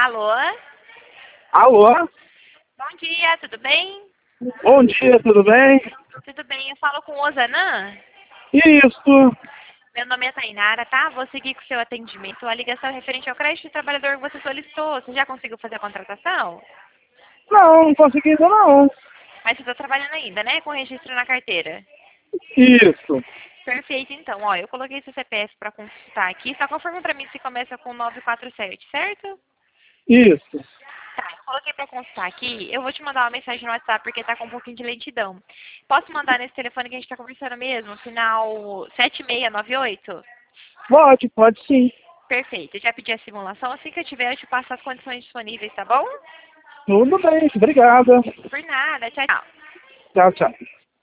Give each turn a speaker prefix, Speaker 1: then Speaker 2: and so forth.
Speaker 1: Alô?
Speaker 2: Alô?
Speaker 1: Bom dia, tudo bem?
Speaker 2: Bom dia, tudo bem?
Speaker 1: Tudo bem, eu falo com o Osanã.
Speaker 2: Isso.
Speaker 1: Meu nome é Tainara, tá? Vou seguir com o seu atendimento. A ligação é referente ao crédito de trabalhador que você solicitou. Você já conseguiu fazer a contratação?
Speaker 2: Não consegui ainda não.
Speaker 1: Mas você está trabalhando ainda, né? Com registro na carteira.
Speaker 2: Isso.
Speaker 1: Perfeito, então. Ó, eu coloquei seu CPF para consultar aqui. Só confirma para mim se começa com 947, certo?
Speaker 2: Isso.
Speaker 1: Tá, eu coloquei para consultar aqui. Eu vou te mandar uma mensagem no WhatsApp porque tá com um pouquinho de lentidão. Posso mandar nesse telefone que a gente tá conversando mesmo? Final 7698?
Speaker 2: Pode sim.
Speaker 1: Perfeito. Eu já pedi a simulação. Assim que eu tiver, eu te passo as condições disponíveis, tá bom?
Speaker 2: Tudo bem, obrigada.
Speaker 1: Por nada. Tchau, tchau.
Speaker 2: Tchau, tchau.